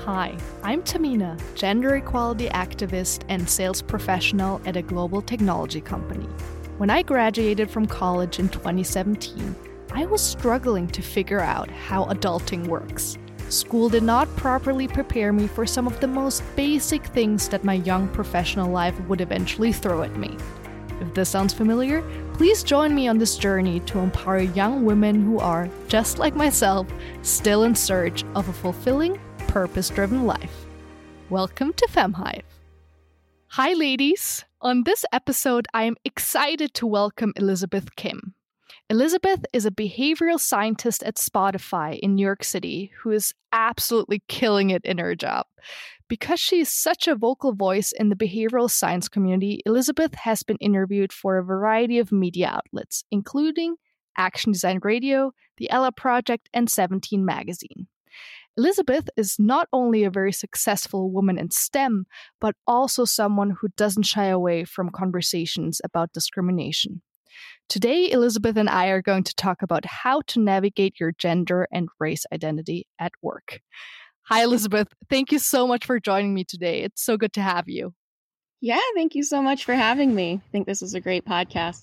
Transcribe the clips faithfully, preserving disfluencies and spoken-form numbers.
Hi, I'm Tamina, gender equality activist and sales professional at a global technology company. When I graduated from college in twenty seventeen, I was struggling to figure out how adulting works. School did not properly prepare me for some of the most basic things that my young professional life would eventually throw at me. If this sounds familiar, please join me on this journey to empower young women who are, just like myself, still in search of a fulfilling, purpose-driven life. Welcome to FemHive. Hi ladies! On this episode, I am excited to welcome Elizabeth Kim. Elizabeth is a behavioral scientist at Spotify in New York City who is absolutely killing it in her job. Because she is such a vocal voice in the behavioral science community, Elizabeth has been interviewed for a variety of media outlets, including Action Design Radio, the Ella Project, and Seventeen Magazine. Elizabeth is not only a very successful woman in STEM, but also someone who doesn't shy away from conversations about discrimination. Today, Elizabeth and I are going to talk about how to navigate your gender and race identity at work. Hi, Elizabeth. Thank you so much for joining me today. It's so good to have you. Yeah, thank you so much for having me. I think this is a great podcast.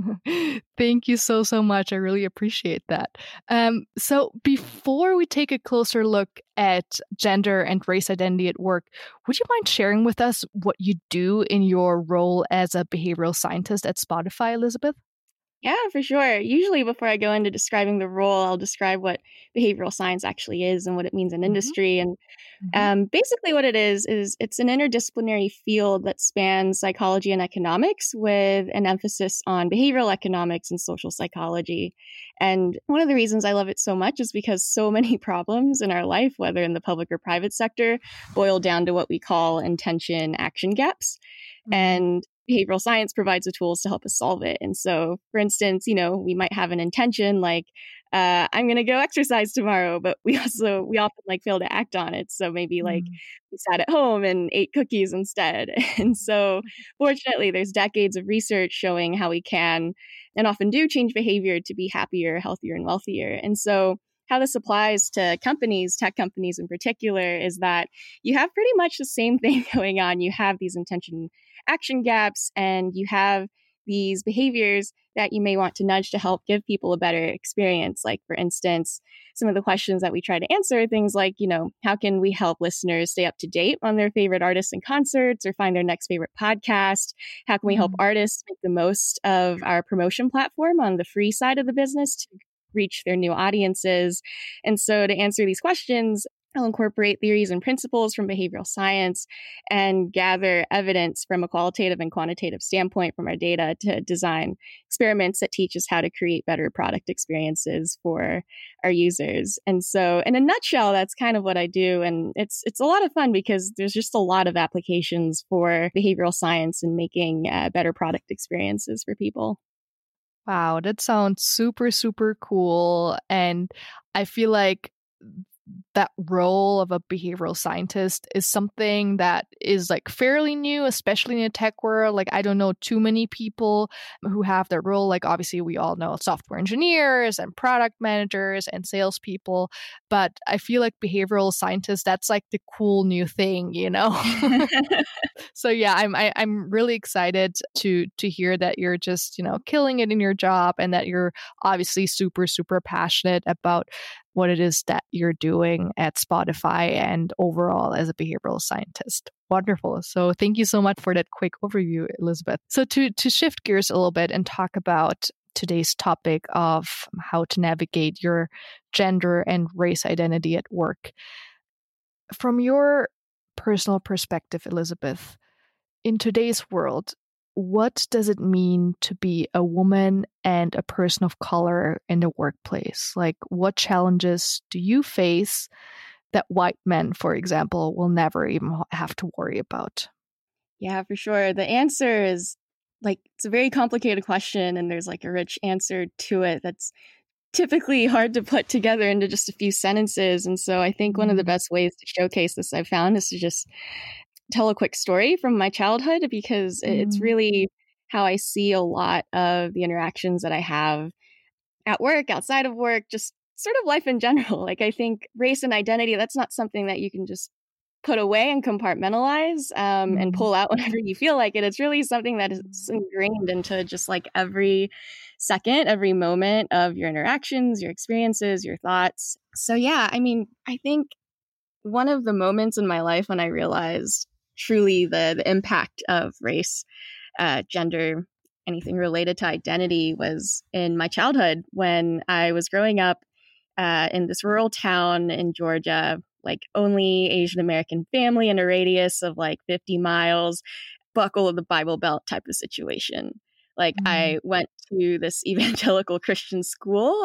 Thank you so, so much. I really appreciate that. Um, so before we take a closer look at gender and race identity at work, would you mind sharing with us what you do in your role as a behavioral scientist at Spotify, Elizabeth? Yeah, for sure. Usually before I go into describing the role, I'll describe what behavioral science actually is and what it means in industry. And um, basically what it is, is it's an interdisciplinary field that spans psychology and economics with an emphasis on behavioral economics and social psychology. And one of the reasons I love it so much is because so many problems in our life, whether in the public or private sector, boil down to what we call intention action gaps. Mm-hmm. And behavioral science provides the tools to help us solve it. And so, for instance, you know, we might have an intention like, uh, I'm going to go exercise tomorrow, but we also, we often like fail to act on it. So maybe like mm. we sat at home and ate cookies instead. And so fortunately, there's decades of research showing how we can and often do change behavior to be happier, healthier, and wealthier. And so how this applies to companies, tech companies in particular, is that you have pretty much the same thing going on. You have these intention action gaps, and you have these behaviors that you may want to nudge to help give people a better experience. Like, for instance, some of the questions that we try to answer are things like, you know, how can we help listeners stay up to date on their favorite artists and concerts or find their next favorite podcast? How can we help mm-hmm. artists make the most of our promotion platform on the free side of the business to reach their new audiences? And so to answer these questions, I'll incorporate theories and principles from behavioral science and gather evidence from a qualitative and quantitative standpoint from our data to design experiments that teach us how to create better product experiences for our users. And so in a nutshell, that's kind of what I do. And it's it's a lot of fun because there's just a lot of applications for behavioral science and making uh, better product experiences for people. Wow, that sounds super, super cool. And I feel like that role of a behavioral scientist is something that is like fairly new, especially in the tech world. Like, I don't know too many people who have that role. Like, obviously, we all know software engineers and product managers and salespeople, but I feel like behavioral scientists, that's like the cool new thing, you know? So yeah, I'm I, I'm really excited to to hear that you're just, you know, killing it in your job and that you're obviously super, super passionate about what it is that you're doing at Spotify and overall as a behavioral scientist. Wonderful. So thank you so much for that quick overview, Elizabeth. So to to shift gears a little bit and talk about today's topic of how to navigate your gender and race identity at work. From your personal perspective, Elizabeth, in today's world, what does it mean to be a woman and a person of color in the workplace? Like, what challenges do you face that white men, for example, will never even have to worry about? Yeah, for sure. The answer is like, it's a very complicated question, and there's like a rich answer to it that's typically hard to put together into just a few sentences. And so I think one of the best ways to showcase this I've found is to just tell a quick story from my childhood, because mm. it's really how I see a lot of the interactions that I have at work, outside of work, just sort of life in general. Like, I think race and identity, that's not something that you can just put away and compartmentalize um, and Mm. pull out whenever you feel like it. It's really something that is ingrained into just like every second, every moment of your interactions, your experiences, your thoughts. So, yeah, I mean, I think one of the moments in my life when I realized truly the, the impact of race, uh, gender, anything related to identity was in my childhood when I was growing up uh, in this rural town in Georgia, like only Asian American family in a radius of like fifty miles, buckle of the Bible Belt type of situation. Like Mm. I went to this evangelical Christian school,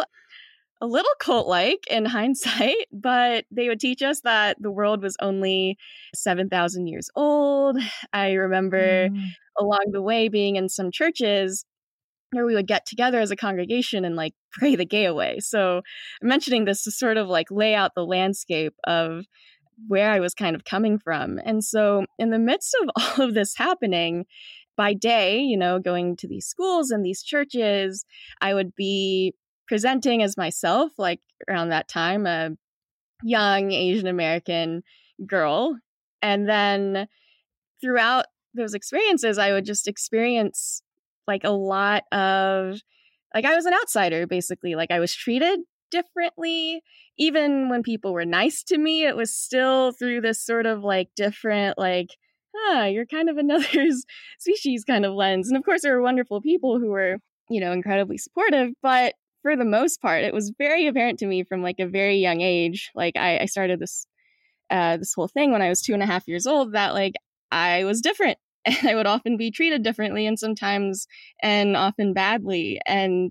a little cult like in hindsight, but they would teach us that the world was only seven thousand years old. I remember Mm. along the way being in some churches where we would get together as a congregation and like pray the gay away. So I'm mentioning this to sort of like lay out the landscape of where I was kind of coming from. And so in the midst of all of this happening, by day, you know, going to these schools and these churches, I would be presenting as myself, like around that time, a young Asian American girl. And then throughout those experiences, I would just experience like a lot of, like, I was an outsider, basically. Like, I was treated differently. Even when people were nice to me, it was still through this sort of like different, like, ah, you're kind of another species kind of lens. And of course, there were wonderful people who were, you know, incredibly supportive. But for the most part, it was very apparent to me from like a very young age. Like, I, I started this uh, this whole thing when I was two and a half years old that like I was different and I would often be treated differently and sometimes and often badly. And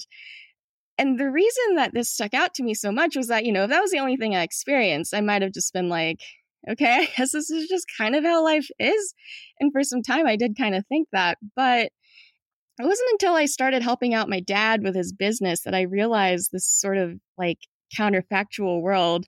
and the reason that this stuck out to me so much was that, you know, if that was the only thing I experienced, I might have just been like, okay, I guess this is just kind of how life is. And for some time I did kind of think that. But it wasn't until I started helping out my dad with his business that I realized this sort of like counterfactual world.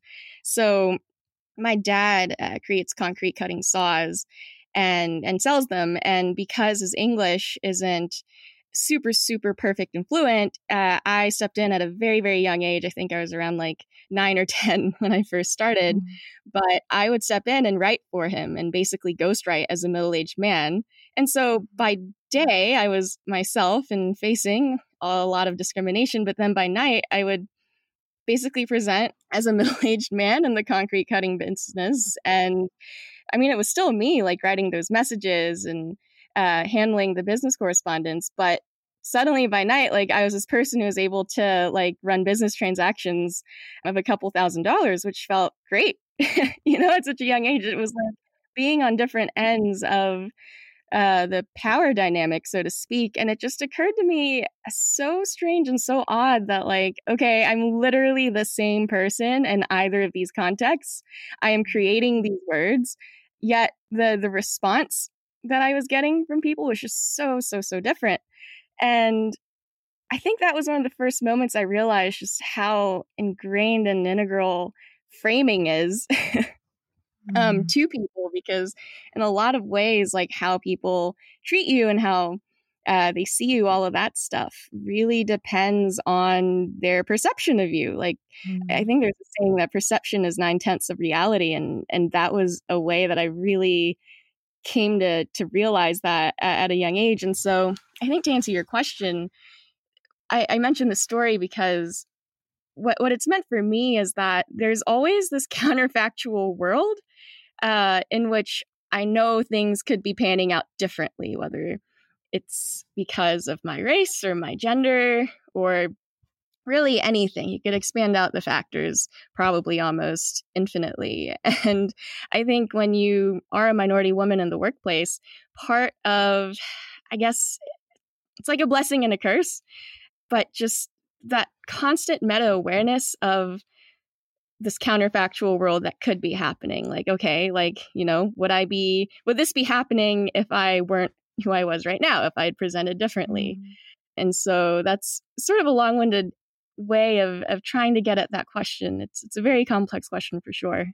So my dad uh, creates concrete cutting saws and and sells them, and because his English isn't super super perfect and fluent, uh, I stepped in at a very very young age. I think I was around like nine or ten when I first started, Mm. but I would step in and write for him and basically ghostwrite as a middle-aged man. And so by day I was myself and facing a lot of discrimination, but then by night I would basically present as a middle-aged man in the concrete cutting business. And I mean, it was still me, like writing those messages and uh, handling the business correspondence. But suddenly by night, like I was this person who was able to like run business transactions of a couple thousand dollars, which felt great. You know, at such a young age, it was like being on different ends of uh, the power dynamic, so to speak. And it just occurred to me so strange and so odd that, like, okay, I'm literally the same person in either of these contexts. I am creating these words, yet the the response that I was getting from people was just so, so, so different. And I think that was one of the first moments I realized just how ingrained and integral framing is um, Mm. to people, because in a lot of ways, like how people treat you and how uh, they see you, all of that stuff really depends on their perception of you. Like, I Mm. think there's a saying that perception is nine tenths of reality, and and that was a way that I really came to to realize that at, at a young age. And so, I think to answer your question, I, I mentioned this story because what what it's meant for me is that there's always this counterfactual world uh, in which I know things could be panning out differently, whether it's because of my race or my gender or really anything. You could expand out the factors probably almost infinitely. And I think when you are a minority woman in the workplace, part of, I guess, it's like a blessing and a curse, but just that constant meta awareness of this counterfactual world that could be happening. Like, okay, like, you know, would I be, would this be happening if I weren't who I was right now, if I had presented differently? Mm. And so that's sort of a long-winded way of, of trying to get at that question. It's, it's a very complex question for sure.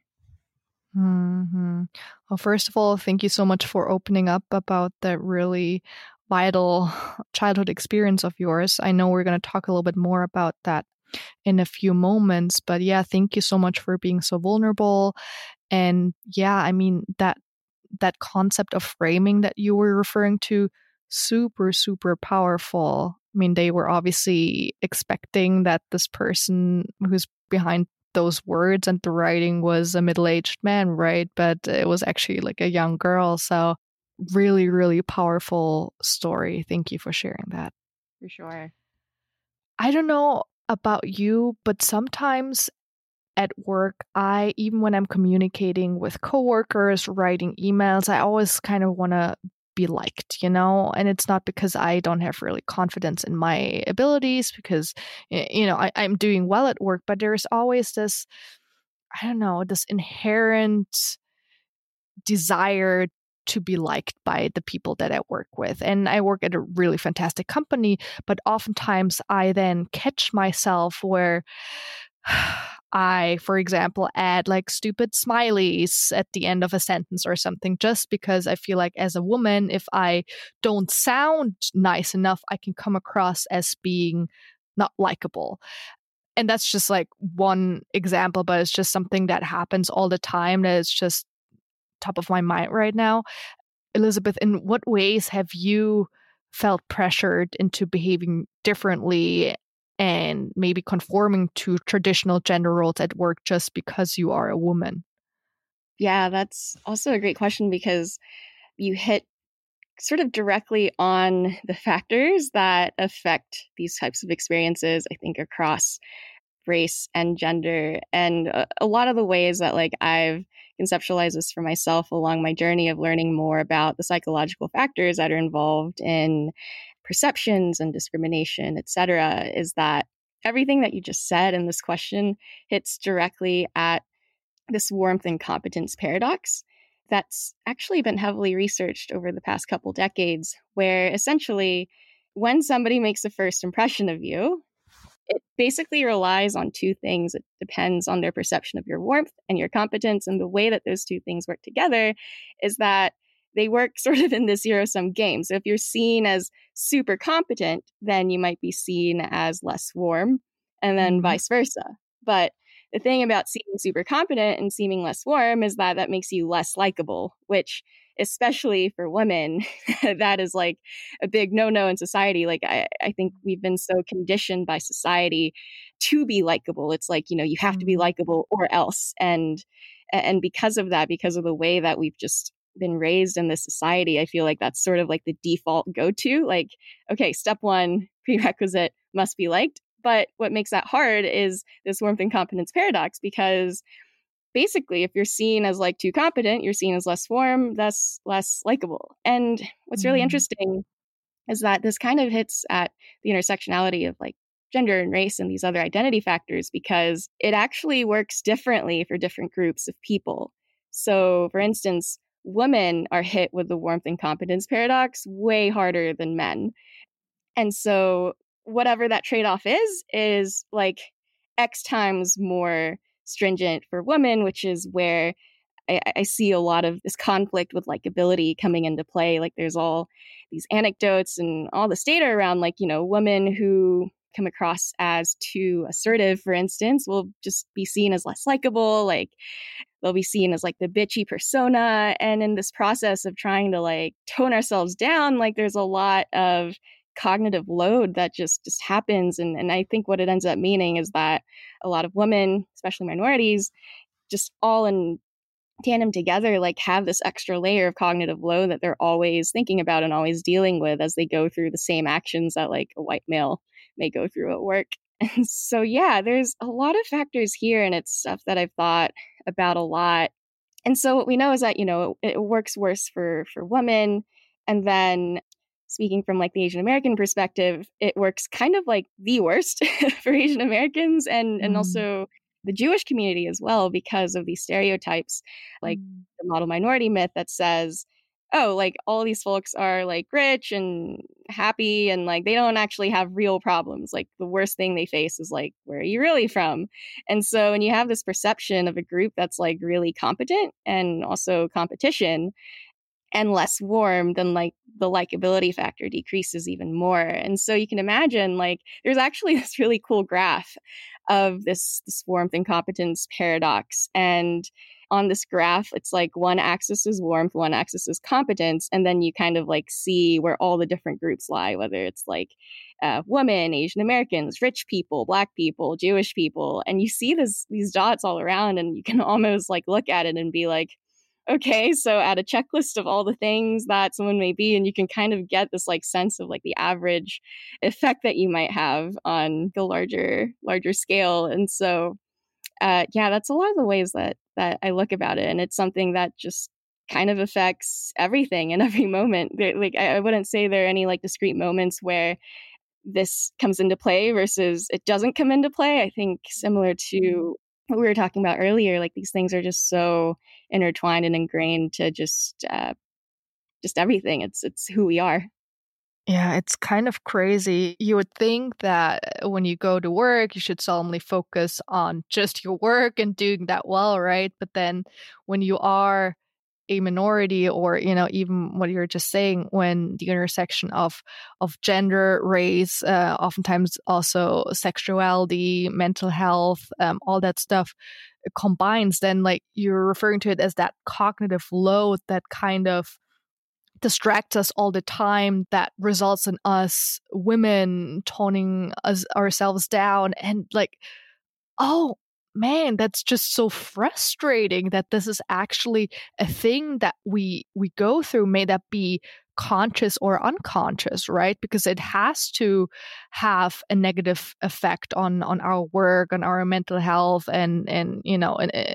Hmm. Well, first of all, thank you so much for opening up about that really vital childhood experience of yours. I know we're going to talk a little bit more about that in a few moments, but yeah, thank you so much for being so vulnerable And yeah, I mean, that that concept of framing that you were referring to, super, super powerful. I mean, they were obviously expecting that this person who's behind those words and the writing was a middle-aged man, right? But it was actually like a young girl. So really, really powerful story. Thank you for sharing that. For sure. I don't know about you, but sometimes at work, I, even when I'm communicating with coworkers, writing emails, I always kind of want to be liked, you know? And it's not because I don't have really confidence in my abilities, because, you know, I, I'm doing well at work, but there's always this, I don't know, this inherent desire to be liked by the people that I work with. And I work at a really fantastic company, but oftentimes I then catch myself where I, for example, add like stupid smileys at the end of a sentence or something, just because I feel like as a woman, if I don't sound nice enough, I can come across as being not likable. And that's just like one example, but it's just something that happens all the time that is just top of my mind right now. Elizabeth, in what ways have you felt pressured into behaving differently and maybe conforming to traditional gender roles at work just because you are a woman? Yeah, that's also a great question, because you hit sort of directly on the factors that affect these types of experiences, I think, across race and gender. And a, a lot of the ways that like I've conceptualized this for myself along my journey of learning more about the psychological factors that are involved in perceptions and discrimination, et cetera, is that everything that you just said in this question hits directly at this warmth and competence paradox that's actually been heavily researched over the past couple decades, where essentially when somebody makes a first impression of you, it basically relies on two things. It depends on their perception of your warmth and your competence. And the way that those two things work together is that they work sort of in this zero-sum game. So if you're seen as super competent, then you might be seen as less warm, and then mm-hmm. vice versa. But the thing about seeming super competent and seeming less warm is that that makes you less likable, which, especially for women, that is like a big no-no in society. Like, I, I think we've been so conditioned by society to be likable. It's like, you know, you have to be likable or else. And, and because of that, because of the way that we've just been raised in this society, I feel like that's sort of like the default go-to. Like, okay, step one, prerequisite, must be liked. But what makes that hard is this warmth and competence paradox, because basically, if you're seen as like too competent, you're seen as less warm, that's less likable. And what's really mm-hmm. interesting is that this kind of hits at the intersectionality of like gender and race and these other identity factors, because it actually works differently for different groups of people. So, for instance, women are hit with the warmth and competence paradox way harder than men. And so whatever that trade-off is, is like X times more stringent for women, which is where I, I see a lot of this conflict with likability coming into play. Like there's all these anecdotes and all this data around like, you know, women who come across as too assertive, for instance, will just be seen as less likable. Like they'll be seen as like the bitchy persona. And in this process of trying to like tone ourselves down, like there's a lot of cognitive load that just just happens. And, and I think what it ends up meaning is that a lot of women, especially minorities, just all in tandem together, like have this extra layer of cognitive load that they're always thinking about and always dealing with as they go through the same actions that like a white male may go through at work. And so, yeah, there's a lot of factors here, and it's stuff that I've thought about a lot. And so what we know is that, you know, it, it works worse for for women. And then speaking from like the Asian American perspective, it works kind of like the worst for Asian Americans and, mm. and also the Jewish community as well, because of these stereotypes, like mm. the model minority myth that says, oh, like all these folks are like rich and happy and like they don't actually have real problems. Like the worst thing they face is like, where are you really from? And so when you have this perception of a group that's like really competent and also competition, and less warm, then like the likability factor decreases even more. And so you can imagine, like, there's actually this really cool graph of this this warmth and competence paradox. And on this graph, it's like one axis is warmth, one axis is competence, and then you kind of like see where all the different groups lie, whether it's like uh, women, Asian Americans, rich people, Black people, Jewish people, and you see this these dots all around, and you can almost like look at it and be like, okay, so add a checklist of all the things that someone may be, and you can kind of get this like sense of like the average effect that you might have on the larger larger scale. And so uh, yeah, that's a lot of the ways that that I look about it, and it's something that just kind of affects everything in every moment. There, like I, I wouldn't say there are any like discrete moments where this comes into play versus it doesn't come into play. I think similar to what we were talking about earlier, like these things are just so intertwined and ingrained to just uh, just everything. It's it's who we are. Yeah, it's kind of crazy. You would think that when you go to work, you should solemnly focus on just your work and doing that well, right? But then when you are a minority, or, you know, even what you're just saying, when the intersection of of gender, race, uh, oftentimes also sexuality, mental health, um, all that stuff combines, then like you're referring to it as that cognitive load that kind of distracts us all the time, that results in us women toning us ourselves down. And like, oh man, that's just so frustrating that this is actually a thing that we we go through, may that be conscious or unconscious, right? Because it has to have a negative effect on on our work, on our mental health, and and you know, and it,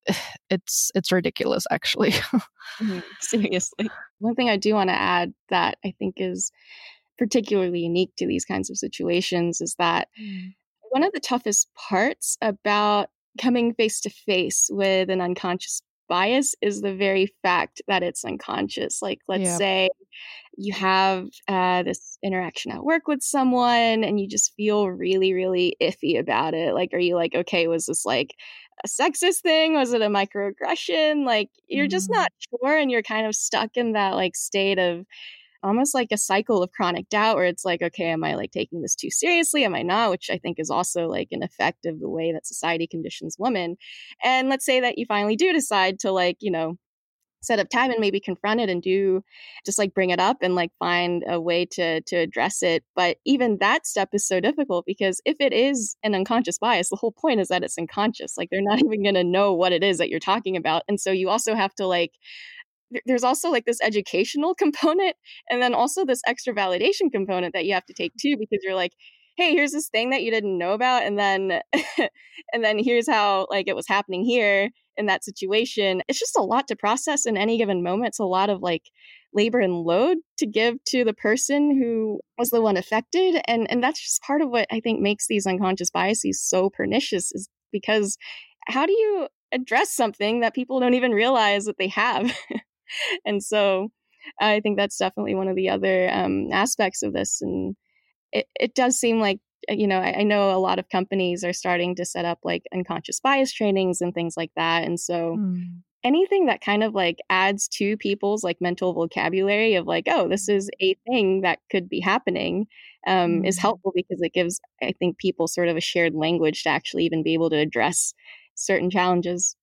it's it's ridiculous, actually. Mm-hmm. Seriously. One thing I do want to add that I think is particularly unique to these kinds of situations is that mm. one of the toughest parts about coming face to face with an unconscious bias is the very fact that it's unconscious. Like, let's yeah. say you have uh, this interaction at work with someone and you just feel really, really iffy about it. Like, are you like, okay, was this like a sexist thing? Was it a microaggression? Like, you're mm. just not sure, and you're kind of stuck in that like state of almost like a cycle of chronic doubt where it's like, okay, am I like taking this too seriously? Am I not? Which I think is also like an effect of the way that society conditions women. And let's say that you finally do decide to like, you know, set up time and maybe confront it and do just like bring it up and like find a way to to address it. But even that step is so difficult because if it is an unconscious bias, the whole point is that it's unconscious. Like they're not even going to know what it is that you're talking about. And so you also have to like, there's also like this educational component and then also this extra validation component that you have to take too, because you're like, hey, here's this thing that you didn't know about. And then, and then here's how like it was happening here in that situation. It's just a lot to process in any given moment. It's a lot of like labor and load to give to the person who was the one affected. And, and that's just part of what I think makes these unconscious biases so pernicious, is because how do you address something that people don't even realize that they have? And so I think that's definitely one of the other um, aspects of this. And it, it does seem like, you know, I, I know a lot of companies are starting to set up like unconscious bias trainings and things like that. And so mm. anything that kind of like adds to people's like mental vocabulary of like, oh, this is a thing that could be happening um, mm. is helpful, because it gives, I think, people sort of a shared language to actually even be able to address certain challenges.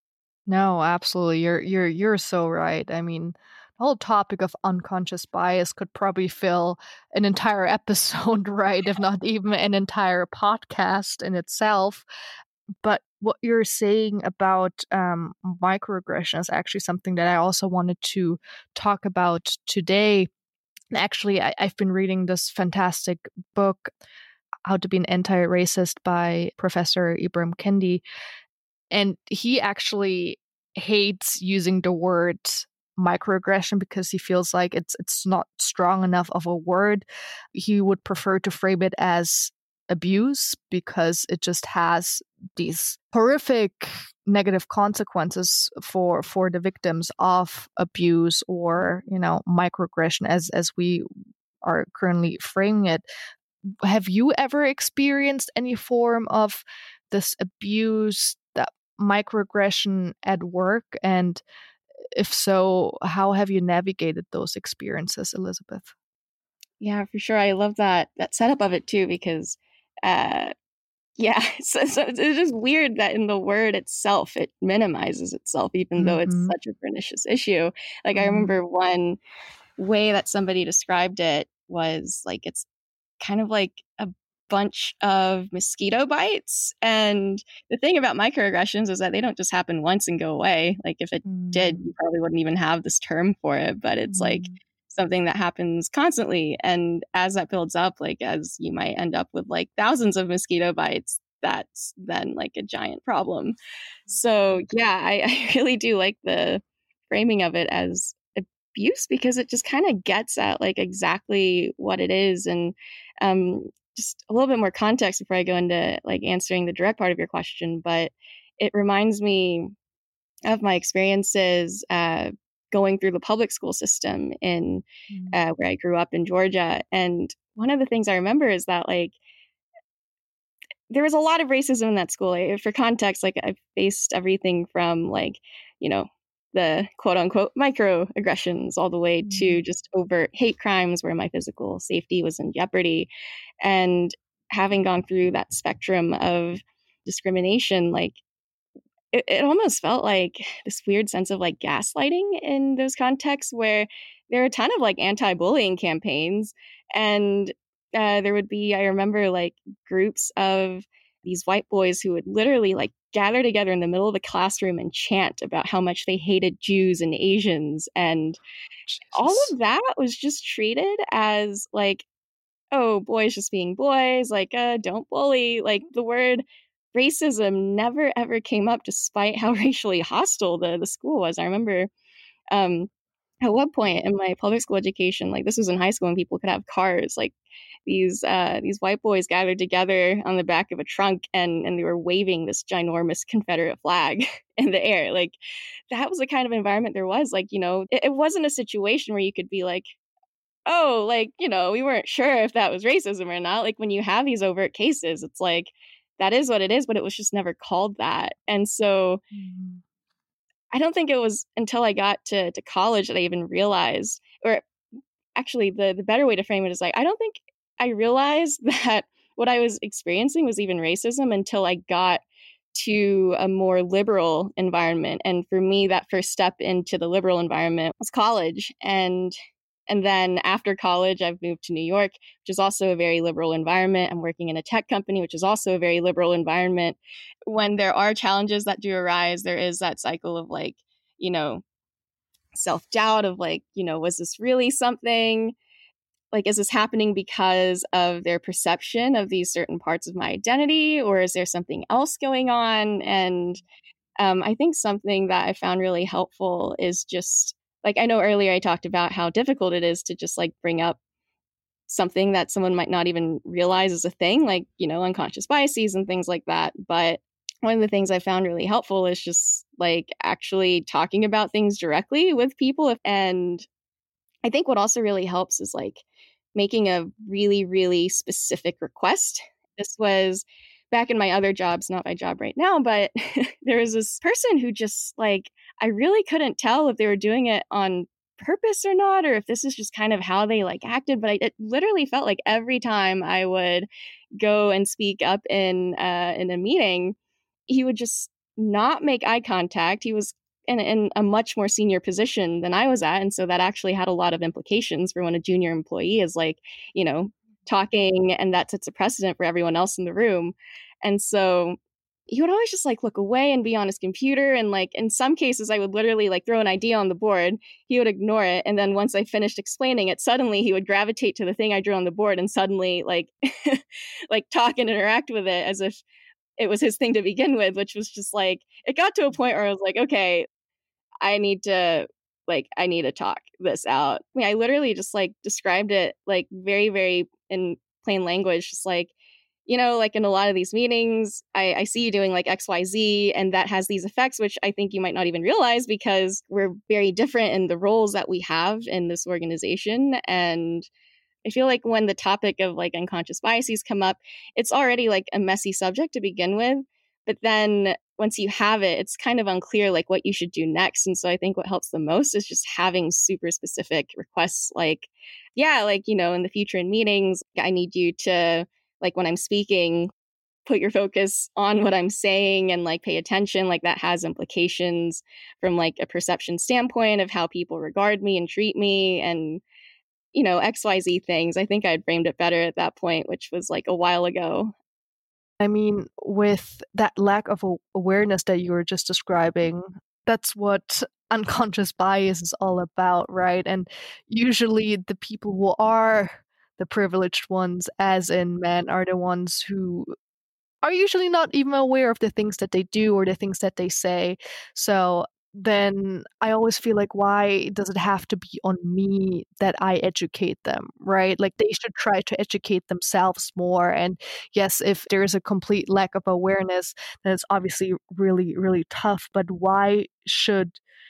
No, absolutely. You're you're you're so right. I mean, the whole topic of unconscious bias could probably fill an entire episode, right? If not even an entire podcast in itself. But what you're saying about um, microaggression is actually something that I also wanted to talk about today. And actually, I, I've been reading this fantastic book, How to Be an Anti-Racist, by Professor Ibram Kendi. And he actually hates using the word microaggression because he feels like it's it's not strong enough of a word. He would prefer to frame it as abuse because it just has these horrific negative consequences for for the victims of abuse, or, you know, microaggression as as we are currently framing it. Have you ever experienced any form of this abuse, that microaggression at work? And if so, how have you navigated those experiences, Elizabeth? Yeah, for sure. I love that that setup of it too, because uh, yeah, so, so it's just weird that in the word itself, it minimizes itself, even though it's Mm-hmm. such a pernicious issue. Like, I Mm-hmm. remember one way that somebody described it was like it's kind of like a bunch of mosquito bites. And the thing about microaggressions is that they don't just happen once and go away. Like, if it Mm-hmm. did, you probably wouldn't even have this term for it, but it's Mm-hmm. like something that happens constantly. And as that builds up, like as you might end up with like thousands of mosquito bites, that's then like a giant problem. So yeah, I, I really do like the framing of it as abuse, because it just kind of gets at like exactly what it is. And um, just a little bit more context before I go into like answering the direct part of your question, but it reminds me of my experiences uh, going through the public school system in uh, where I grew up in Georgia. And one of the things I remember is that like there was a lot of racism in that school. For context, like I've faced everything from like, you know, the quote unquote microaggressions all the way mm-hmm. to just overt hate crimes where my physical safety was in jeopardy. And having gone through that spectrum of discrimination, like it, it almost felt like this weird sense of like gaslighting in those contexts where there are a ton of like anti-bullying campaigns. And uh, there would be, I remember like groups of these white boys who would literally like gather together in the middle of the classroom and chant about how much they hated Jews and Asians. And Jesus. All of that was just treated as like, oh, boys just being boys, like, uh, don't bully. Like the word racism never ever came up despite how racially hostile the, the school was. I remember um, at one point in my public school education, like this was in high school when people could have cars, like these uh, these white boys gathered together on the back of a trunk and, and they were waving this ginormous Confederate flag in the air. Like that was the kind of environment there was. Like, you know, it, it wasn't a situation where you could be like, oh, like, you know, we weren't sure if that was racism or not. Like when you have these overt cases, it's like, that is what it is, but it was just never called that. And so mm-hmm. I don't think it was until I got to, to college that I even realized, or actually the, the better way to frame it is like, I don't think I realized that what I was experiencing was even racism until I got to a more liberal environment. And for me, that first step into the liberal environment was college. And And then after college, I've moved to New York, which is also a very liberal environment. I'm working in a tech company, which is also a very liberal environment. When there are challenges that do arise, there is that cycle of like, you know, self-doubt of like, you know, was this really something? Like, is this happening because of their perception of these certain parts of my identity? Or is there something else going on? And um, I think something that I found really helpful is just, like, I know earlier I talked about how difficult it is to just like bring up something that someone might not even realize is a thing, like, you know, unconscious biases and things like that. But one of the things I found really helpful is just like actually talking about things directly with people. And I think what also really helps is like making a really, really specific request. This was back in my other jobs, not my job right now, but there was this person who just like, I really couldn't tell if they were doing it on purpose or not, or if this is just kind of how they like acted. But I, it literally felt like every time I would go and speak up in uh, in a meeting, he would just not make eye contact. He was in, in a much more senior position than I was at. And so that actually had a lot of implications for when a junior employee is like, you know, talking, and that sets a precedent for everyone else in the room. And so he would always just like look away and be on his computer. And like in some cases, I would literally like throw an idea on the board. He would ignore it. And then once I finished explaining it, suddenly he would gravitate to the thing I drew on the board and suddenly like like talk and interact with it as if it was his thing to begin with, which was just like, it got to a point where I was like, okay, I need to like, I need to talk this out. I mean, I literally just like described it like very, very in plain language, just like, you know, like in a lot of these meetings, I, I see you doing like X Y Z, and that has these effects, which I think you might not even realize because we're very different in the roles that we have in this organization. And I feel like when the topic of like unconscious biases come up, it's already like a messy subject to begin with. But then once you have it, it's kind of unclear like what you should do next. And so I think what helps the most is just having super specific requests like, yeah, like, you know, in the future in meetings, I need you to, like, when I'm speaking, put your focus on what I'm saying and like pay attention. Like that has implications from like a perception standpoint of how people regard me and treat me and, you know, X Y Z things. I think I'd framed it better at that point, which was like a while ago. I mean, with that lack of a- awareness that you were just describing, that's what unconscious bias is all about, right? And usually the people who are the privileged ones, as in men, are the ones who are usually not even aware of the things that they do or the things that they say. So then I always feel like, why does it have to be on me that I educate them, right? Like they should try to educate themselves more. And yes, if there is a complete lack of awareness, then it's obviously really, really tough. But why should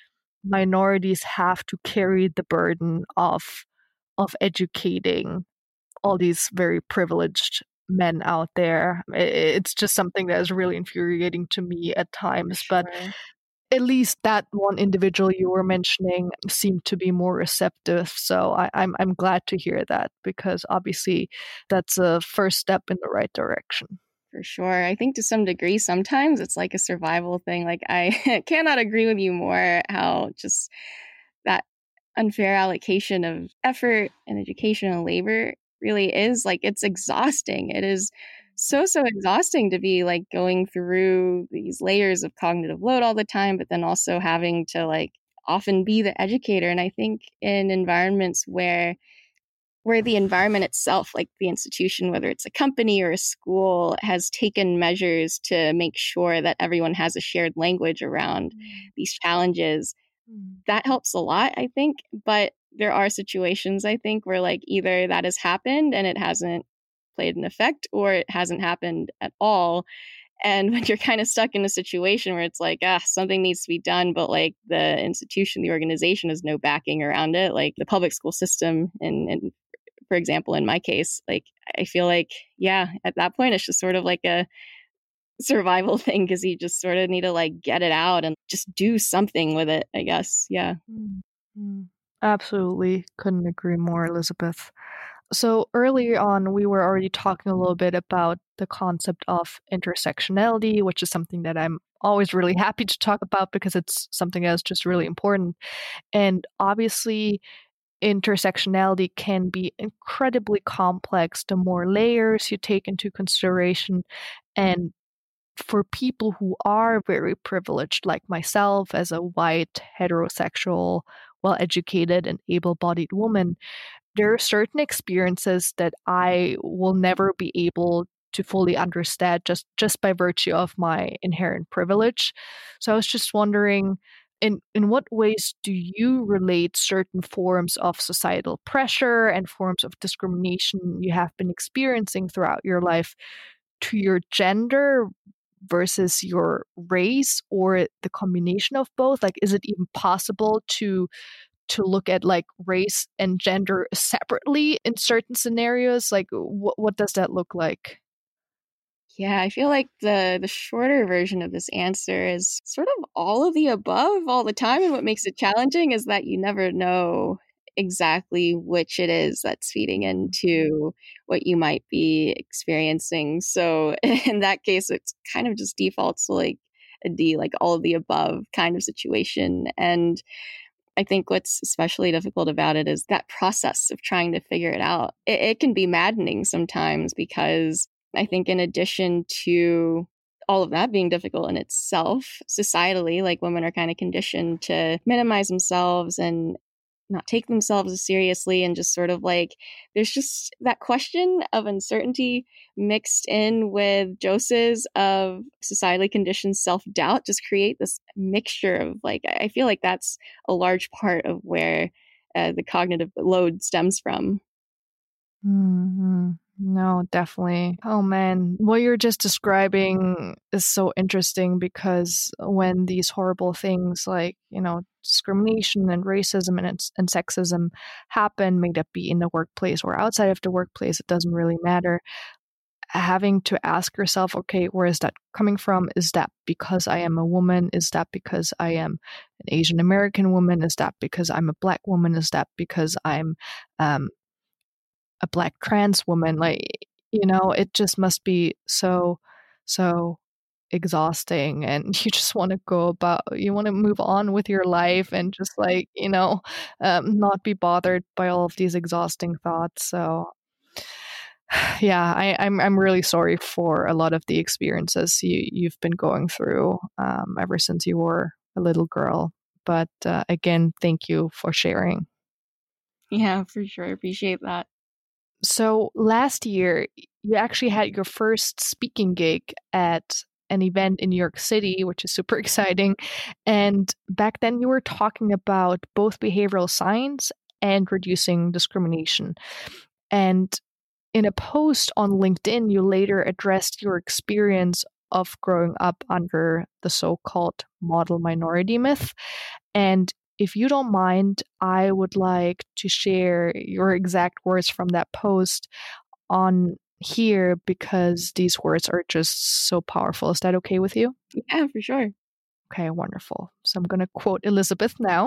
minorities have to carry the burden of of educating all these very privileged men out there? I- It's just something that is really infuriating to me at times. But Sure. at least that one individual you were mentioning seemed to be more receptive. So I, I'm I'm glad to hear that, because obviously that's a first step in the right direction. For sure. I think to some degree, sometimes it's like a survival thing. Like, I cannot agree with you more how just that unfair allocation of effort and education and labor really is like, it's exhausting. It is so, so exhausting to be like going through these layers of cognitive load all the time, but then also having to like often be the educator. And I think in environments where where the environment itself, like the institution, whether it's a company or a school, has taken measures to make sure that everyone has a shared language around mm. these challenges, mm. that helps a lot, I think. But there are situations, I think, where like either that has happened and it hasn't played an effect, or it hasn't happened at all. And when you're kind of stuck in a situation where it's like, ah, something needs to be done, but like the institution, the organization has no backing around it, like the public school system and, and for example, in my case, like I feel like, yeah, at that point, it's just sort of like a survival thing, because you just sort of need to like get it out and just do something with it, I guess. Yeah. Mm-hmm. Absolutely. Couldn't agree more, Elizabeth. So earlier on, we were already talking a little bit about the concept of intersectionality, which is something that I'm always really happy to talk about because it's something that's just really important. And obviously, intersectionality can be incredibly complex the more layers you take into consideration. And for people who are very privileged, like myself as a white, heterosexual, well-educated, and able-bodied woman, there are certain experiences that I will never be able to fully understand just, just by virtue of my inherent privilege. So I was just wondering, in, in what ways do you relate certain forms of societal pressure and forms of discrimination you have been experiencing throughout your life to your gender versus your race, or the combination of both? Like, is it even possible to to look at like race and gender separately in certain scenarios? Like, what what does that look like? Yeah, I feel like the the shorter version of this answer is sort of all of the above all the time. And what makes it challenging is that you never know exactly which it is that's feeding into what you might be experiencing. So in that case, it's kind of just defaults to like a D, like all of the above kind of situation. And I think what's especially difficult about it is that process of trying to figure it out. It, it can be maddening sometimes, because I think in addition to all of that being difficult in itself, societally, like women are kind of conditioned to minimize themselves and not take themselves as seriously, and just sort of like there's just that question of uncertainty mixed in with doses of societally conditioned self-doubt just create this mixture of like, I feel like that's a large part of where uh, the cognitive load stems from. Mm-hmm. No, definitely. Oh man, what you're just describing is so interesting, because when these horrible things like, you know, discrimination and racism and, and sexism happen, may that be in the workplace or outside of the workplace, it doesn't really matter. having to ask yourself, okay, where is that coming from? Is that because I am a woman? Is that because I am an Asian American woman? Is that because I'm a Black woman? Is that because I'm um, a Black trans woman? Like, you know, it just must be so, so exhausting, and you just want to go about, you want to move on with your life and just like, you know, um, not be bothered by all of these exhausting thoughts. So yeah, I, I'm I'm really sorry for a lot of the experiences you you've been going through um, ever since you were a little girl. But uh, again, thank you for sharing. Yeah, for sure. I appreciate that. So last year, you actually had your first speaking gig at an event in New York City, which is super exciting. And back then, you were talking about both behavioral science and reducing discrimination. And in a post on LinkedIn, you later addressed your experience of growing up under the so-called model minority myth. And if you don't mind, I would like to share your exact words from that post on here because these words are just so powerful. Is that okay with you? Yeah, for sure. Okay, wonderful. So I'm going to quote Elizabeth now.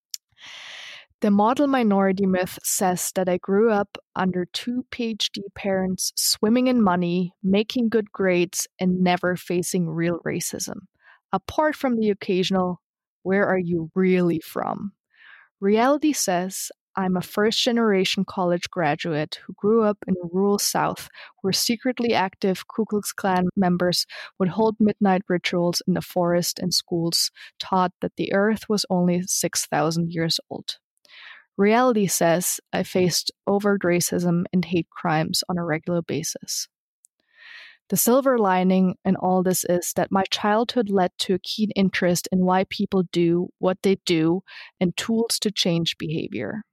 The model minority myth says that I grew up under two PhD parents, swimming in money, making good grades, and never facing real racism. Apart from the occasional, where are you really from? Reality says I'm a first generation college graduate who grew up in a rural South where secretly active Ku Klux Klan members would hold midnight rituals in the forest, and schools taught that the earth was only six thousand years old. Reality says I faced overt racism and hate crimes on a regular basis. The silver lining in all this is that my childhood led to a keen interest in why people do what they do and tools to change behavior.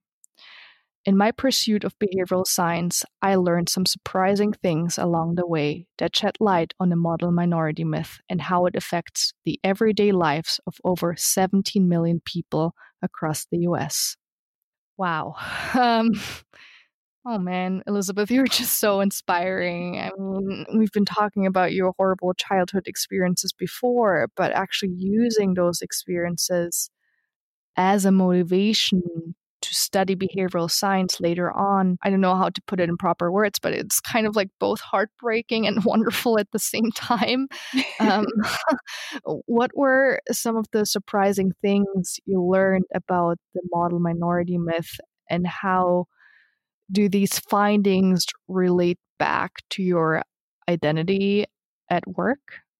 In my pursuit of behavioral science, I learned some surprising things along the way that shed light on the model minority myth and how it affects the everyday lives of over seventeen million people across the U S. Wow. Um, oh man, Elizabeth, you're just so inspiring. I mean, we've been talking about your horrible childhood experiences before, but actually using those experiences as a motivation to study behavioral science later on. I don't know how to put it in proper words, but it's kind of like both heartbreaking and wonderful at the same time. Um, what were some of the surprising things you learned about the model minority myth, and how do these findings relate back to your identity at work?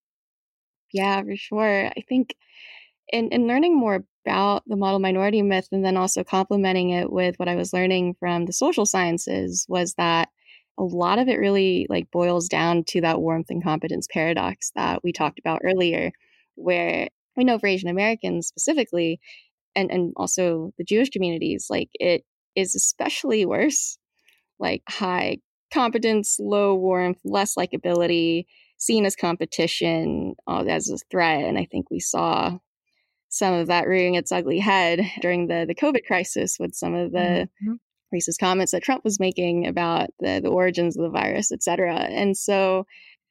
Yeah, for sure. I think in, in learning more about the model minority myth and then also complementing it with what I was learning from the social sciences was that a lot of it really like boils down to that warmth and competence paradox that we talked about earlier, where we know for Asian Americans specifically, and, and also the Jewish communities, like it is especially worse, like high competence, low warmth, less likability, seen as competition, uh, as a threat. And I think we saw some of that rearing its ugly head during the, the COVID crisis with some of the mm-hmm. racist comments that Trump was making about the, the origins of the virus, et cetera. And so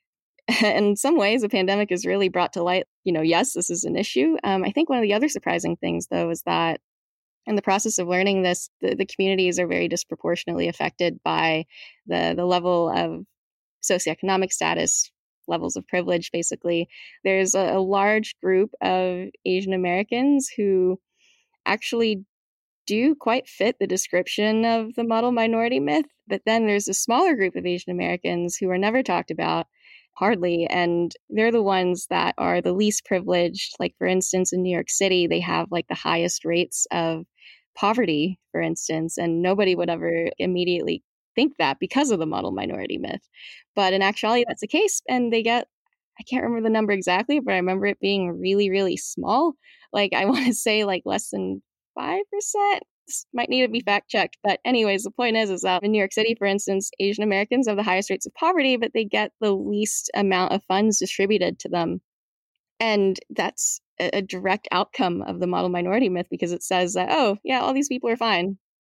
in some ways, the pandemic has really brought to light, you know, yes, this is an issue. Um, I think one of the other surprising things, though, is that in the process of learning this, the, the communities are very disproportionately affected by the, the level of socioeconomic status, levels of privilege, basically. There's a, a large group of Asian Americans who actually do quite fit the description of the model minority myth. But then there's a smaller group of Asian Americans who are never talked about, hardly. And they're the ones that are the least privileged. Like, for instance, in New York City, they have like the highest rates of poverty, for instance, and nobody would ever immediately think that because of the model minority myth. But in actuality, that's the case. And they get, I can't remember the number exactly, but I remember it being really, really small. Like, I want to say like less than five percent. This might need to be fact checked. But anyways, the point is, is that in New York City, for instance, Asian Americans have the highest rates of poverty, but they get the least amount of funds distributed to them. And that's a direct outcome of the model minority myth, because it says that, oh, yeah, all these people are fine.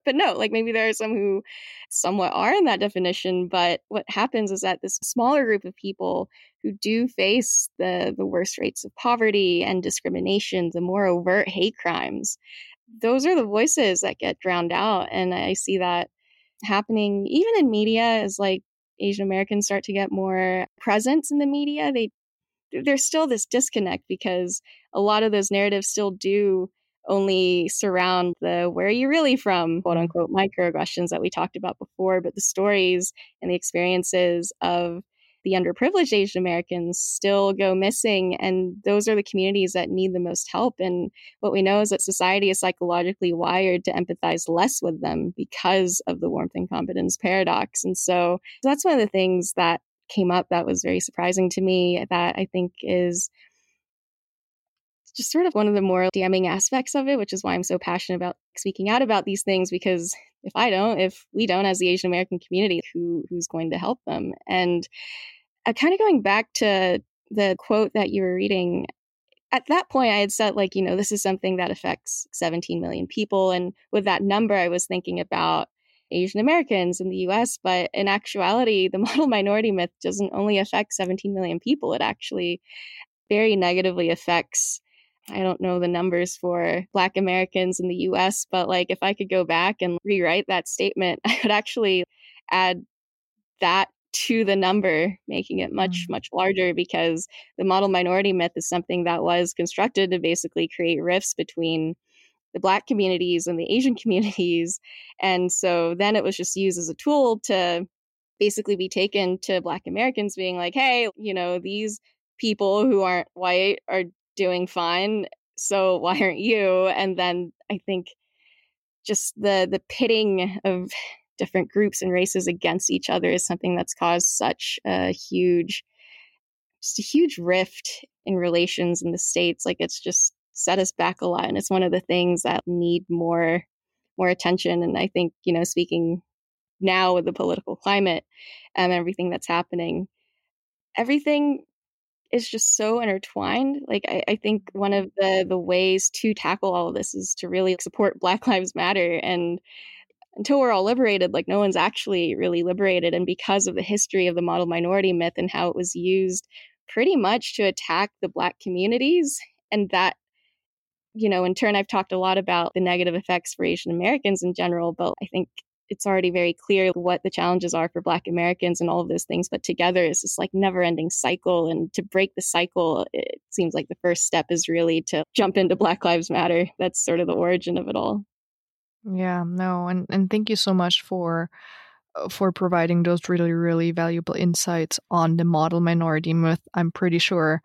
but no, like maybe there are some who somewhat are in that definition. But what happens is that this smaller group of people who do face the, the worst rates of poverty and discrimination, the more overt hate crimes, those are the voices that get drowned out. And I see that happening even in media as like Asian Americans start to get more presence in the media. They there's still this disconnect because a lot of those narratives still do only surround the where are you really from, quote unquote, microaggressions that we talked about before. But the stories and the experiences of the underprivileged Asian Americans still go missing. And those are the communities that need the most help. And what we know is that society is psychologically wired to empathize less with them because of the warmth and competence paradox. And so that's one of the things that came up that was very surprising to me, that I think is just sort of one of the more damning aspects of it, which is why I'm so passionate about speaking out about these things, because if I don't, if we don't as the Asian American community, who who's going to help them? And uh, kind of going back to the quote that you were reading, at that point I had said, like, you know, this is something that affects seventeen million people. And with that number, I was thinking about Asian Americans in the U S, but in actuality, the model minority myth doesn't only affect seventeen million people. It actually very negatively affects, I don't know the numbers for Black Americans in the U S, but like if I could go back and rewrite that statement, I would actually add that to the number, making it much, much larger, because the model minority myth is something that was constructed to basically create rifts between the Black communities and the Asian communities. And so then it was just used as a tool to basically be taken to Black Americans being like, hey, you know, these people who aren't white are doing fine, so why aren't you? And then I think just the the pitting of different groups and races against each other is something that's caused such a huge, just a huge rift in relations in the States. Like it's just set us back a lot. And it's one of the things that need more, more attention. And I think, you know, speaking now with the political climate and everything that's happening, everything is just so intertwined. Like I, I think one of the the ways to tackle all of this is to really support Black Lives Matter. And until we're all liberated, like no one's actually really liberated. And because of the history of the model minority myth and how it was used pretty much to attack the Black communities, and that, you know, in turn, I've talked a lot about the negative effects for Asian Americans in general, but I think it's already very clear what the challenges are for Black Americans and all of those things. But together, it's this like never ending cycle. And to break the cycle, it seems like the first step is really to jump into Black Lives Matter. That's sort of the origin of it all. Yeah, no, and, and thank you so much for for providing those really, really valuable insights on the model minority myth. I'm pretty sure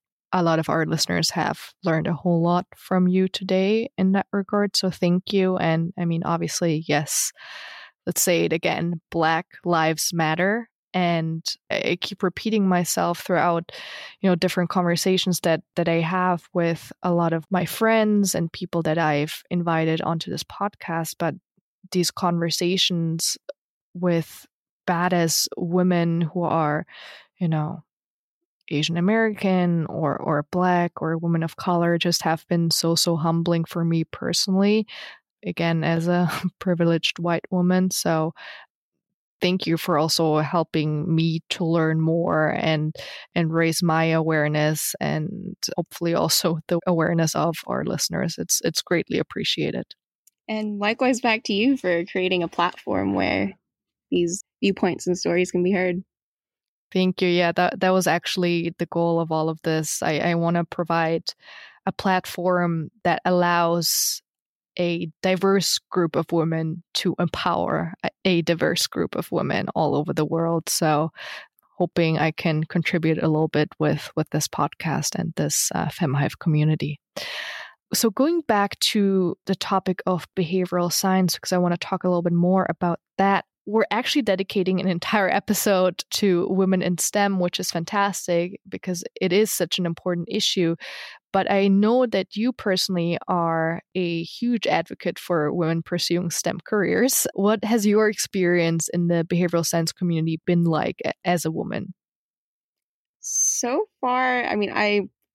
a lot of our listeners have learned a whole lot from you today in that regard. So thank you. And I mean, obviously, yes, let's say it again, Black Lives Matter. And I keep repeating myself throughout, you know, different conversations that that I have with a lot of my friends and people that I've invited onto this podcast. But these conversations with badass women who are, you know, Asian American or or Black or women of color just have been so, so humbling for me personally, again, as a privileged white woman. So thank you for also helping me to learn more and and raise my awareness, and hopefully also the awareness of our listeners. It's it's greatly appreciated. And likewise back to you for creating a platform where these viewpoints and stories can be heard. Thank you. Yeah, that that was actually the goal of all of this. I, I want to provide a platform that allows a diverse group of women to empower a, a diverse group of women all over the world. So hoping I can contribute a little bit with, with this podcast and this uh, FemHive community. So going back to the topic of behavioral science, because I want to talk a little bit more about that. We're actually dedicating an entire episode to women in STEM, which is fantastic because it is such an important issue. But I know that you personally are a huge advocate for women pursuing STEM careers. What has your experience in the behavioral science community been like as a woman? So far, I mean, I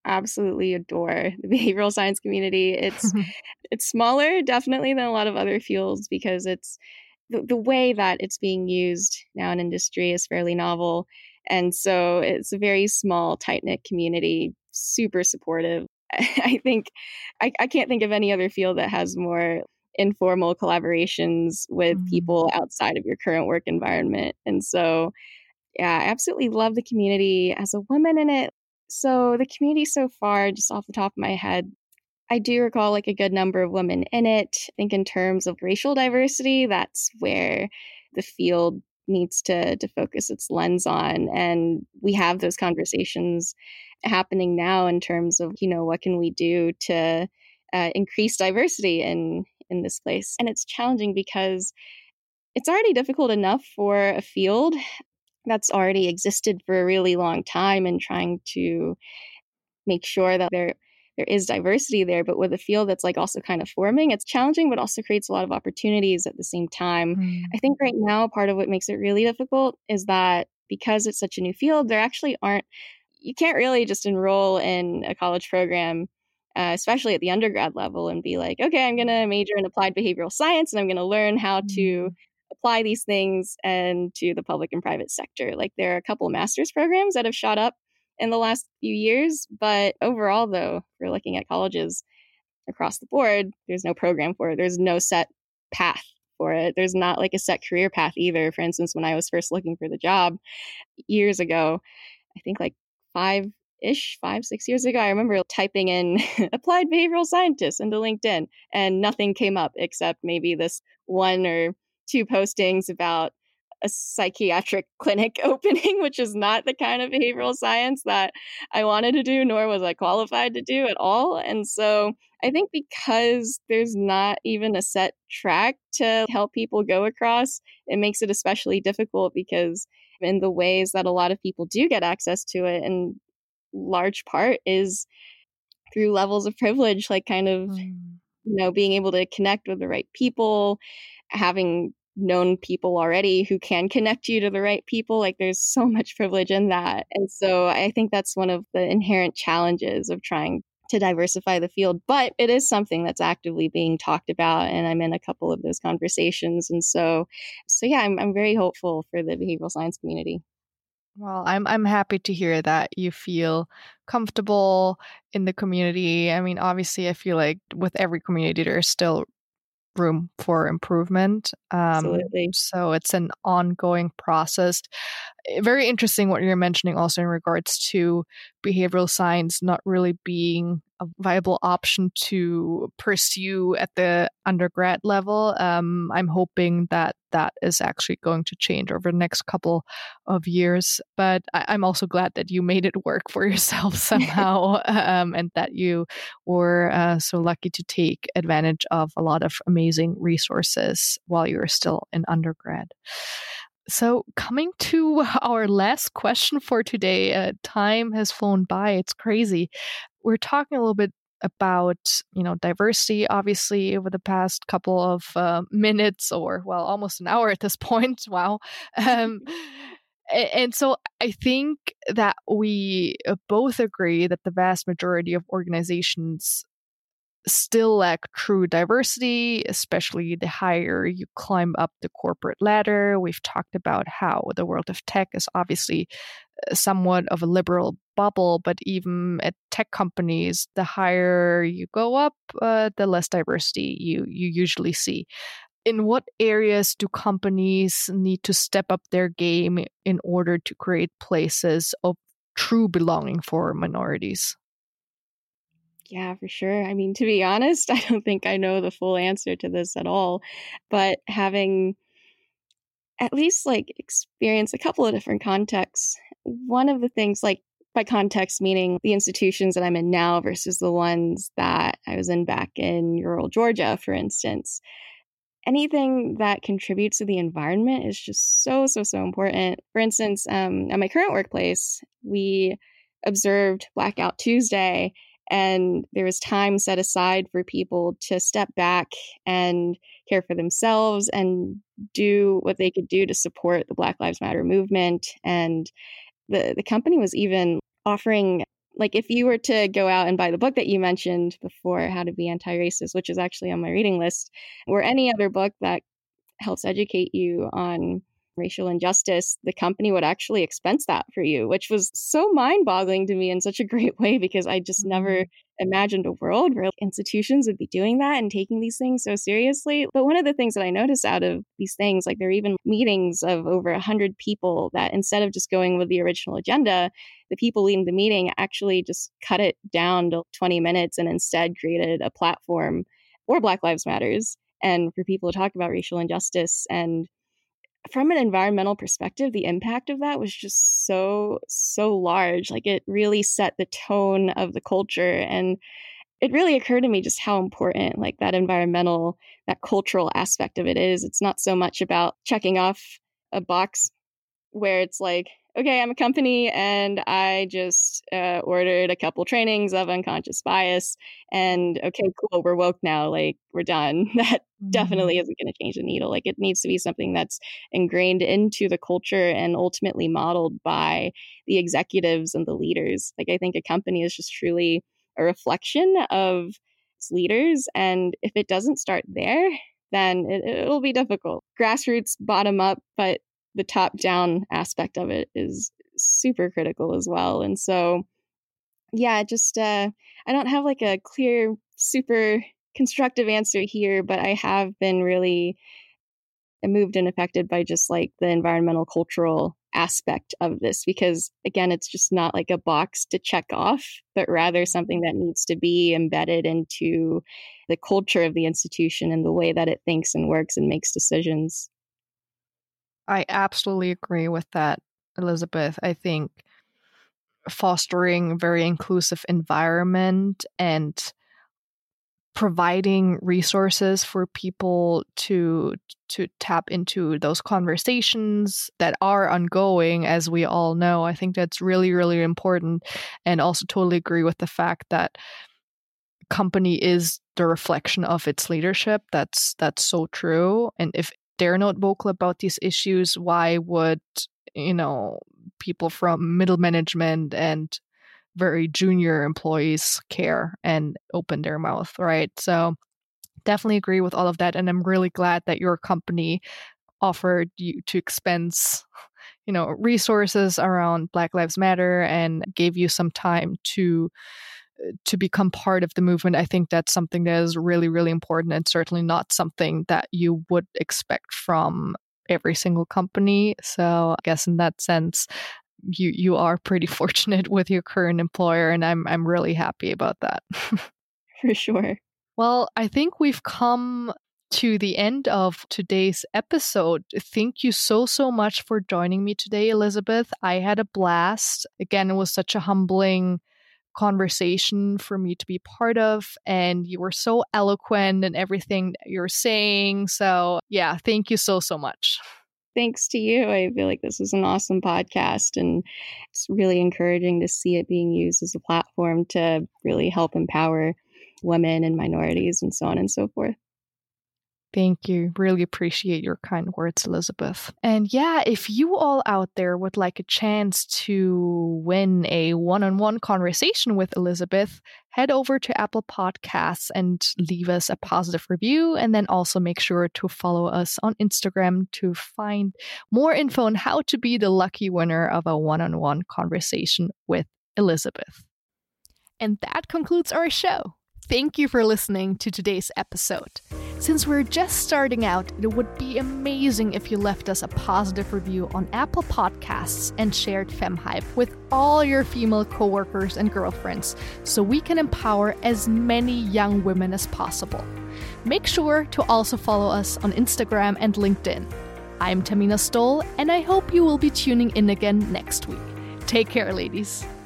absolutely adore the behavioral science community. It's it's smaller, definitely, than a lot of other fields because it's the, the way that it's being used now in industry is fairly novel. And so it's a very small, tight knit community, super supportive. I think I, I can't think of any other field that has more informal collaborations with Mm. people outside of your current work environment. And so, yeah, I absolutely love the community as a woman in it. So, the community so far, just off the top of my head, I do recall like a good number of women in it. I think in terms of racial diversity, that's where the field needs to to focus its lens on. And we have those conversations happening now in terms of, you know, what can we do to uh, increase diversity in in this place. And it's challenging because it's already difficult enough for a field that's already existed for a really long time and trying to make sure that there there is diversity there. But with a field that's like also kind of forming, it's challenging, but also creates a lot of opportunities at the same time. I Mm. think right now, part of what makes it really difficult is that because it's such a new field, there actually aren't, you can't really just enroll in a college program, uh, especially at the undergrad level, and be like, okay, I'm going to major in applied behavioral science and I'm going to learn how to Mm. apply these things and to the public and private sector. Like there are a couple master's programs that have shot up in the last few years. But overall, though, if you're looking at colleges across the board, there's no program for it. There's no set path for it. There's not like a set career path either. For instance, when I was first looking for the job years ago, I think like five ish, five, six years ago, I remember typing in applied behavioral scientist into LinkedIn and nothing came up except maybe this one or two postings about a psychiatric clinic opening, which is not the kind of behavioral science that I wanted to do, nor was I qualified to do at all. And so I think because there's not even a set track to help people go across, it makes it especially difficult because in the ways that a lot of people do get access to it, in large part is through levels of privilege, like kind of, Mm. you know, being able to connect with the right people, having known people already who can connect you to the right people. Like there's so much privilege in that. And so I think that's one of the inherent challenges of trying to diversify the field. But it is something that's actively being talked about. And I'm in a couple of those conversations. And so, so yeah, I'm, I'm very hopeful for the behavioral science community. Well, I'm I'm happy to hear that you feel comfortable in the community. I mean, obviously, I feel like with every community, there's still room for improvement. Um, Absolutely. so it's an ongoing process. Eh, Very interesting what you're mentioning also in regards to behavioral science not really being a viable option to pursue at the undergrad level. Um, I'm hoping that that is actually going to change over the next couple of years. But I- I'm also glad that you made it work for yourself somehow, um, and that you were uh, so lucky to take advantage of a lot of amazing resources while you were still in undergrad. So, coming to our last question for today, uh, time has flown by. It's crazy. We're talking a little bit about, you know, diversity, obviously, over the past couple of uh, minutes, or well, almost an hour at this point. Wow. Um, a- and so I think that we uh, both agree that the vast majority of organizations still lack true diversity, especially the higher you climb up the corporate ladder. We've talked about how the world of tech is obviously uh, somewhat of a liberal bubble, but even at tech companies, the higher you go up, uh, the less diversity you, you usually see. In what areas do companies need to step up their game in order to create places of true belonging for minorities? Yeah, for sure. I mean, to be honest, I don't think I know the full answer to this at all. But having at least like experienced a couple of different contexts, one of the things, like by context, meaning the institutions that I'm in now versus the ones that I was in back in rural Georgia, for instance, anything that contributes to the environment is just so, so, so important. For instance, um, at my current workplace, we observed Blackout Tuesday, and there was time set aside for people to step back and care for themselves and do what they could do to support the Black Lives Matter movement. And the, the company was even offering Like if you were to go out and buy the book that you mentioned before, How to Be Anti-Racist, which is actually on my reading list, or any other book that helps educate you on racial injustice, the company would actually expense that for you, which was so mind-boggling to me in such a great way, because I just mm-hmm. never imagined a world where institutions would be doing that and taking these things so seriously. But one of the things that I noticed out of these things, like there are even meetings of over one hundred people that instead of just going with the original agenda, the people leading the meeting actually just cut it down to twenty minutes and instead created a platform for Black Lives Matters and for people to talk about racial injustice. And from an environmental perspective, the impact of that was just so, so large. Like it really set the tone of the culture. And it really occurred to me just how important like that environmental, that cultural aspect of it is. It's not so much about checking off a box where it's like, okay, I'm a company and I just uh, ordered a couple trainings of unconscious bias and okay, cool, we're woke now, like we're done. That mm-hmm. definitely isn't going to change the needle. Like it needs to be something that's ingrained into the culture and ultimately modeled by the executives and the leaders. Like I think a company is just truly a reflection of its leaders. And if it doesn't start there, then it, it'll be difficult. Grassroots, bottom up, but the top down aspect of it is super critical as well. And so, yeah, just, uh, I don't have like a clear, super constructive answer here, but I have been really moved and affected by just like the environmental cultural aspect of this, because again, it's just not like a box to check off, but rather something that needs to be embedded into the culture of the institution and the way that it thinks and works and makes decisions. I absolutely agree with that, Elizabeth. I think fostering a very inclusive environment and providing resources for people to to tap into those conversations that are ongoing, as we all know, I think that's really, really important. And also totally agree with the fact that company is the reflection of its leadership. That's that's so true. And if they're not vocal about these issues, why would, you know, people from middle management and very junior employees care and open their mouth, right? So definitely agree with all of that. And I'm really glad that your company offered you to expense, you know, resources around Black Lives Matter and gave you some time to to become part of the movement. I think that's something that is really, really important and certainly not something that you would expect from every single company. So I guess in that sense, you you are pretty fortunate with your current employer, and I'm I'm really happy about that. For sure. Well, I think we've come to the end of today's episode. Thank you so, so much for joining me today, Elizabeth. I had a blast. Again, it was such a humbling conversation for me to be part of, and you were so eloquent in everything that you're saying. So yeah, thank you so, so much. Thanks to you. I feel like this is an awesome podcast, and it's really encouraging to see it being used as a platform to really help empower women and minorities and so on and so forth. Thank you. Really appreciate your kind words, Elizabeth. And yeah, if you all out there would like a chance to win a one-on-one conversation with Elizabeth, head over to Apple Podcasts and leave us a positive review. And then also make sure to follow us on Instagram to find more info on how to be the lucky winner of a one-on-one conversation with Elizabeth. And that concludes our show. Thank you for listening to today's episode. Since we're just starting out, it would be amazing if you left us a positive review on Apple Podcasts and shared FemHype with all your female coworkers and girlfriends so we can empower as many young women as possible. Make sure to also follow us on Instagram and LinkedIn. I'm Tamina Stoll, and I hope you will be tuning in again next week. Take care, ladies.